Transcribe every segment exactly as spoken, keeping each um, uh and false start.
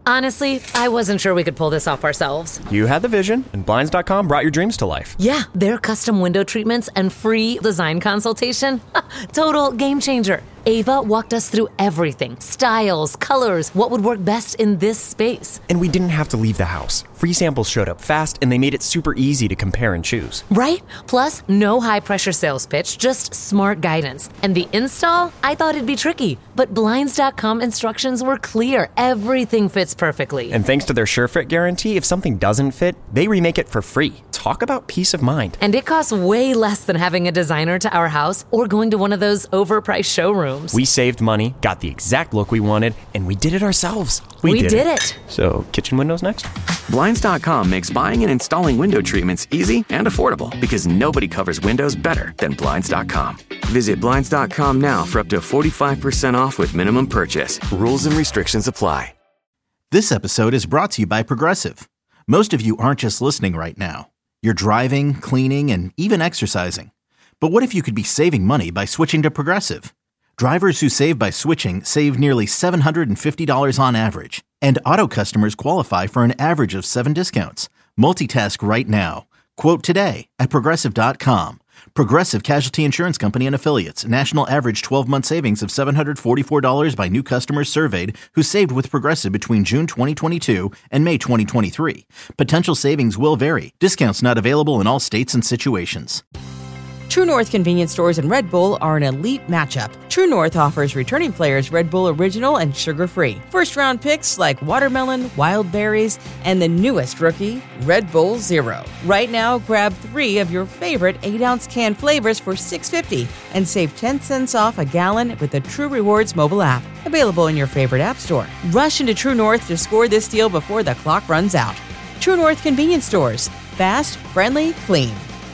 Honestly, I wasn't sure we could pull this off ourselves. You had the vision, and Blinds dot com brought your dreams to life. Yeah, their custom window treatments and free design consultation. Total game changer. Ava walked us through everything. Styles, colors, what would work best in this space. And we didn't have to leave the house. Free samples showed up fast, and they made it super easy to compare and choose. Right? Plus, no high-pressure sales pitch, just smart guidance. And the install? I thought it'd be tricky, but Blinds dot com instructions were clear. Everything fits perfectly. And thanks to their SureFit guarantee, if something doesn't fit, they remake it for free. Talk about peace of mind. And it costs way less than having a designer to our house or going to one of those overpriced showrooms. We saved money, got the exact look we wanted, and we did it ourselves. We, we did, did it. it. So, kitchen windows next? Blinds dot com makes buying and installing window treatments easy and affordable because nobody covers windows better than Blinds dot com. Visit Blinds dot com now for up to forty-five percent off with minimum purchase. Rules and restrictions apply. This episode is brought to you by Progressive. Most of you aren't just listening right now. You're driving, cleaning, and even exercising. But what if you could be saving money by switching to Progressive? Drivers who save by switching save nearly seven hundred fifty dollars on average. And auto customers qualify for an average of seven discounts. Multitask right now. Quote today at Progressive dot com. Progressive Casualty Insurance Company and Affiliates. National average twelve-month savings of seven hundred forty-four dollars by new customers surveyed who saved with Progressive between June twenty twenty-two and May twenty twenty-three. Potential savings will vary. Discounts not available in all states and situations. True North convenience stores and Red Bull are an elite matchup. True North offers returning players Red Bull Original and sugar-free. First-round picks like watermelon, wild berries, and the newest rookie, Red Bull Zero. Right now, grab three of your favorite eight-ounce can flavors for six dollars and fifty cents and save ten cents off a gallon with the True Rewards mobile app. Available in your favorite app store. Rush into True North to score this deal before the clock runs out. True North convenience stores. Fast, friendly, clean.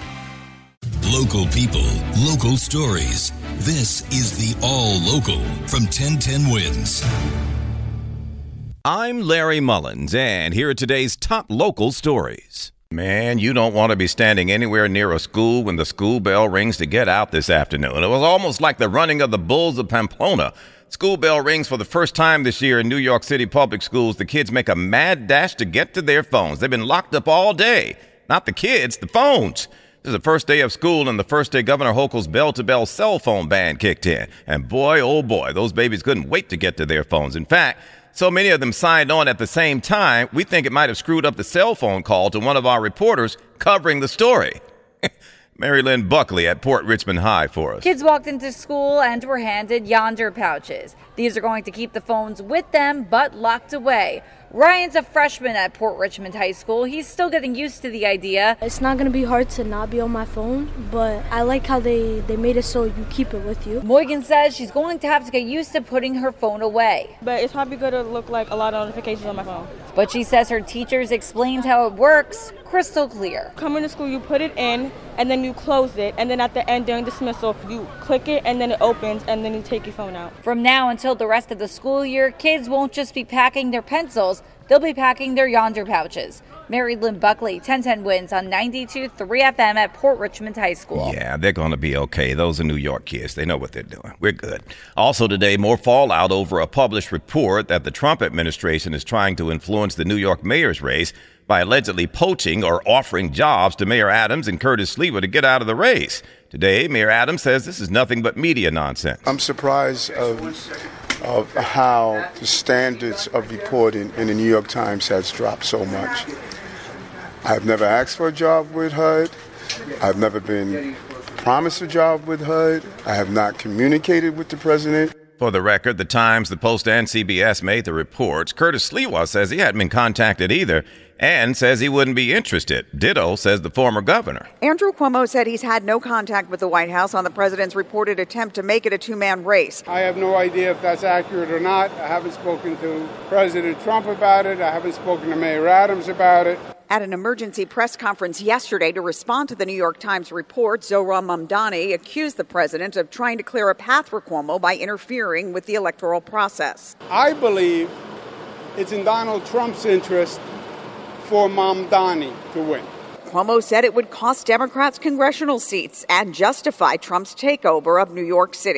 Local people, local stories. This is the All Local from ten ten Wins. I'm Larry Mullins, and here are today's top local stories. Man, you don't want to be standing anywhere near a school when the school bell rings to get out this afternoon. It was almost like the running of the bulls of Pamplona. School bell rings for the first time this year in New York City public schools. The kids make a mad dash to get to their phones. They've been locked up all day. Not the kids, the phones. This is the first day of school, and the first day Governor Hochul's bell-to-bell cell phone ban kicked in. And boy, oh boy, those babies couldn't wait to get to their phones. In fact, so many of them signed on at the same time, we think it might have screwed up the cell phone call to one of our reporters covering the story. Mary Lynn Buckley at Port Richmond High for us. Kids walked into school and were handed Yonder pouches. These are going to keep the phones with them, but locked away. Ryan's a freshman at Port Richmond High School. He's still getting used to the idea. It's not going to be hard to not be on my phone, but I like how they, they made it so you keep it with you. Morgan says she's going to have to get used to putting her phone away. But it's probably going to look like a lot of notifications on my phone. But she says her teachers explained how it works crystal clear. Coming to school, you put it in, and then you close it, and then at the end during dismissal, you click it, and then it opens, and then you take your phone out. From now until the rest of the school year, kids won't just be packing their pencils, they'll be packing their Yonder pouches. Mary Lynn Buckley, ten ten Wins on ninety-two point three F M at Port Richmond High School. Yeah, they're going to be okay. Those are New York kids. They know what they're doing. We're good. Also today, more fallout over a published report that the Trump administration is trying to influence the New York mayor's race by allegedly poaching or offering jobs to Mayor Adams and Curtis Sliwa to get out of the race. Today, Mayor Adams says this is nothing but media nonsense. I'm surprised of, of how the standards of reporting in the New York Times has dropped so much. I've never asked for a job with H U D. I've never been promised a job with H U D. I have not communicated with the president. For the record, the Times, the Post, and C B S made the reports. Curtis Sliwa says he hadn't been contacted either and says he wouldn't be interested. Ditto, says the former governor. Andrew Cuomo said he's had no contact with the White House on the president's reported attempt to make it a two-man race. I have no idea if that's accurate or not. I haven't spoken to President Trump about it. I haven't spoken to Mayor Adams about it. At an emergency press conference yesterday to respond to the New York Times report, Zohran Mamdani accused the president of trying to clear a path for Cuomo by interfering with the electoral process. I believe it's in Donald Trump's interest for Mamdani to win. Cuomo said it would cost Democrats congressional seats and justify Trump's takeover of New York City.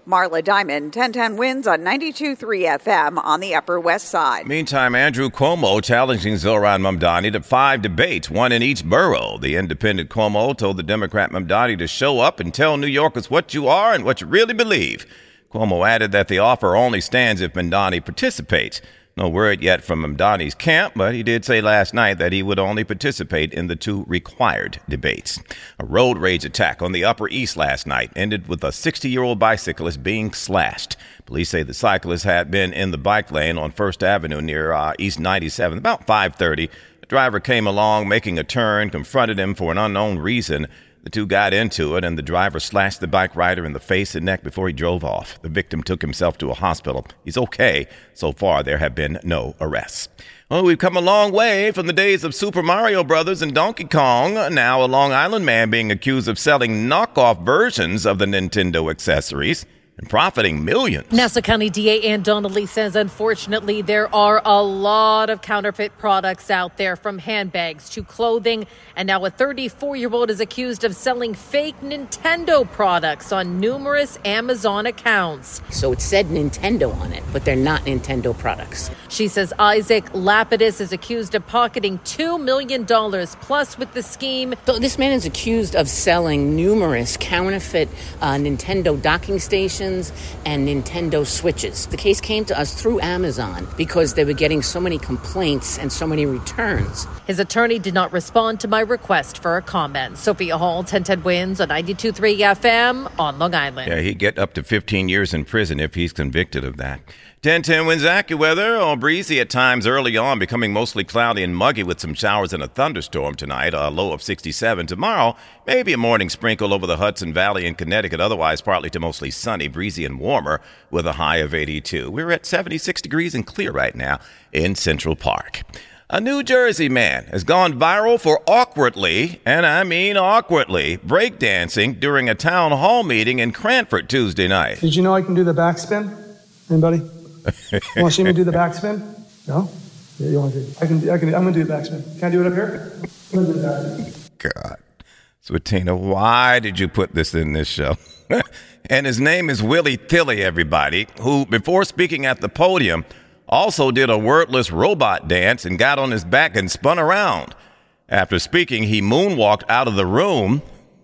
Marla Diamond, ten ten Wins on ninety-two point three F M on the Upper West Side. Meantime, Andrew Cuomo challenging Zohran Mamdani to five debates, one in each borough. The independent Cuomo told the Democrat Mamdani to show up and tell New Yorkers what you are and what you really believe. Cuomo added that the offer only stands if Mamdani participates. No word yet from Mamdani's camp, but he did say last night that he would only participate in the two required debates. A road rage attack on the Upper East last night ended with a sixty-year-old bicyclist being slashed. Police say the cyclist had been in the bike lane on First Avenue near uh, East ninety-seventh about five thirty. The driver came along, making a turn, confronted him for an unknown reason. The two got into it, and the driver slashed the bike rider in the face and neck before he drove off. The victim took himself to a hospital. He's okay. So far, there have been no arrests. Well, we've come a long way from the days of Super Mario Brothers and Donkey Kong. Now, a Long Island man being accused of selling knockoff versions of the Nintendo accessories and profiting millions. Nassau County D A Ann Donnelly says, unfortunately, there are a lot of counterfeit products out there, from handbags to clothing. And now a thirty-four-year-old is accused of selling fake Nintendo products on numerous Amazon accounts. So it said Nintendo on it, but they're not Nintendo products. She says Isaac Lapidus is accused of pocketing two million dollars plus with the scheme. So this man is accused of selling numerous counterfeit uh, Nintendo docking stations and Nintendo Switches. The case came to us through Amazon because they were getting so many complaints and so many returns. His attorney did not respond to my request for a comment. Sophia Hall, ten ten Wins on ninety-two point three F M on Long Island. Yeah, he'd get up to fifteen years in prison if he's convicted of that. ten ten Wins AccuWeather, all breezy at times early on, becoming mostly cloudy and muggy with some showers and a thunderstorm tonight, a low of sixty-seven. Tomorrow, maybe a morning sprinkle over the Hudson Valley in Connecticut, otherwise partly to mostly sunny, breezy and warmer with a high of eighty-two. We're at seventy-six degrees and clear right now in Central Park. A New Jersey man has gone viral for awkwardly, and I mean awkwardly, breakdancing during a town hall meeting in Cranford Tuesday night. Did you know I can do the backspin? Anybody? You want to see me do the backspin? No? Yeah, you want to do it? I can, I can, I'm going to do the backspin. Can I do it up here? I'm going to do the backspin. God. So, Tina, why did you put this in this show? And his name is Willie Tilley, everybody, who, before speaking at the podium, also did a wordless robot dance and got on his back and spun around. After speaking, he moonwalked out of the room.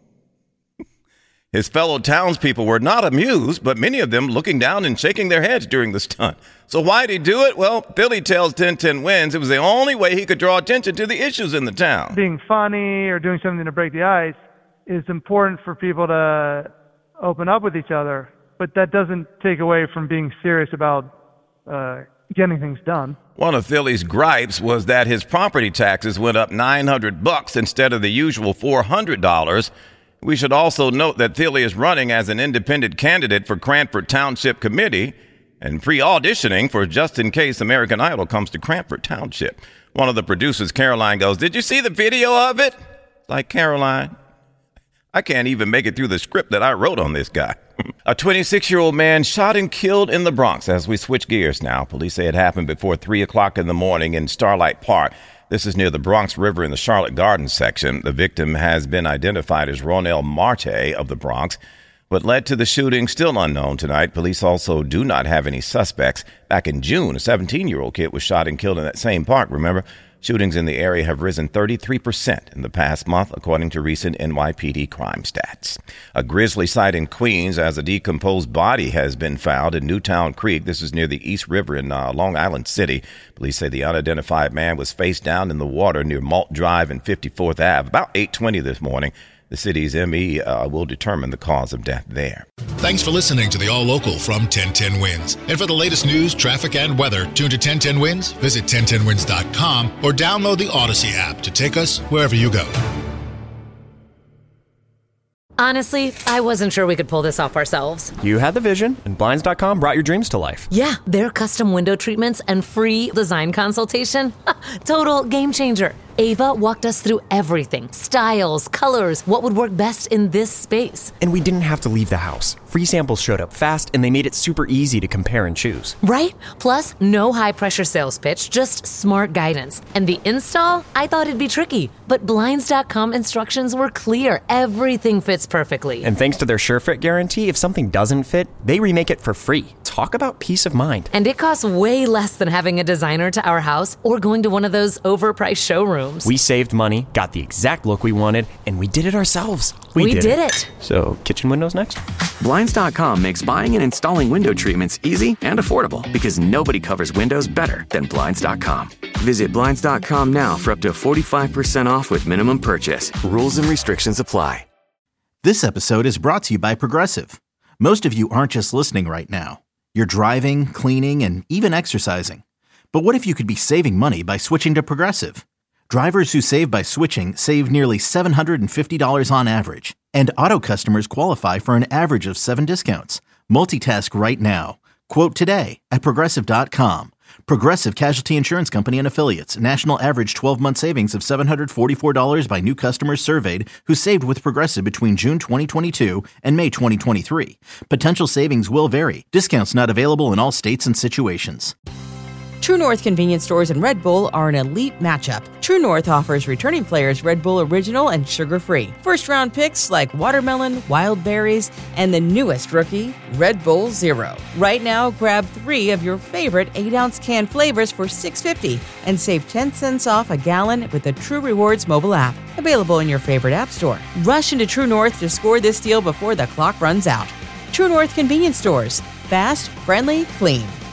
His fellow townspeople were not amused, but many of them looking down and shaking their heads during the stunt. So why did he do it? Well, Philly tells ten ten Wins it was the only way he could draw attention to the issues in the town. Being funny or doing something to break the ice is important for people to open up with each other, but that doesn't take away from being serious about uh, getting things done. One of Philly's gripes was that his property taxes went up nine hundred bucks instead of the usual four hundred dollars. We should also note that Philly is running as an independent candidate for Cranford Township Committee and pre-auditioning for Just in Case American Idol comes to Cranford Township. One of the producers, Caroline, goes, "Did you see the video of it?" Like, Caroline, I can't even make it through the script that I wrote on this guy. A twenty-six-year-old man shot and killed in the Bronx. As we switch gears now, police say it happened before three o'clock in the morning in Starlight Park. This is near the Bronx River in the Charlotte Gardens section. The victim has been identified as Ronell Marte of the Bronx. What led to the shooting, still unknown tonight. Police also do not have any suspects. Back in June, a seventeen-year-old kid was shot and killed in that same park, remember? Shootings in the area have risen thirty-three percent in the past month, according to recent N Y P D crime stats. A grisly sight in Queens as a decomposed body has been found in Newtown Creek. This is near the East River in uh, Long Island City. Police say the unidentified man was face down in the water near Malt Drive and fifty-fourth Avenue about eight twenty this morning. The city's M E uh, will determine the cause of death there. Thanks for listening to the All Local from ten ten Wins. And for the latest news, traffic, and weather, tune to ten ten Wins, visit ten ten wins dot com, or download the Odyssey app to take us wherever you go. Honestly, I wasn't sure we could pull this off ourselves. You had the vision, and Blinds dot com brought your dreams to life. Yeah, their custom window treatments and free design consultation. Total game changer. Ava walked us through everything, styles, colors, what would work best in this space. And we didn't have to leave the house. Free samples showed up fast, and they made it super easy to compare and choose. Right? Plus, no high-pressure sales pitch, just smart guidance. And the install? I thought it'd be tricky, but Blinds dot com instructions were clear. Everything fits perfectly. And thanks to their SureFit guarantee, if something doesn't fit, they remake it for free. Talk about peace of mind. And it costs way less than having a designer to our house or going to one of those overpriced showrooms. We saved money, got the exact look we wanted, and we did it ourselves. We, we did, did it. it. So, kitchen windows next? Blinds dot com makes buying and installing window treatments easy and affordable because nobody covers windows better than Blinds dot com. Visit Blinds dot com now for up to forty-five percent off with minimum purchase. Rules and restrictions apply. This episode is brought to you by Progressive. Most of you aren't just listening right now. You're driving, cleaning, and even exercising. But what if you could be saving money by switching to Progressive? Drivers who save by switching save nearly seven hundred fifty dollars on average. And auto customers qualify for an average of seven discounts. Multitask right now. Quote today at Progressive dot com. Progressive Casualty Insurance Company and Affiliates. National average twelve-month savings of seven hundred forty-four dollars by new customers surveyed who saved with Progressive between June twenty twenty-two and May twenty twenty-three. Potential savings will vary. Discounts not available in all states and situations. True North convenience stores and Red Bull are an elite matchup. True North offers returning players Red Bull Original and sugar-free. First-round picks like watermelon, wild berries, and the newest rookie, Red Bull Zero. Right now, grab three of your favorite eight-ounce can flavors for six dollars and fifty cents and save ten cents off a gallon with the True Rewards mobile app. Available in your favorite app store. Rush into True North to score this deal before the clock runs out. True North convenience stores. Fast, friendly, clean.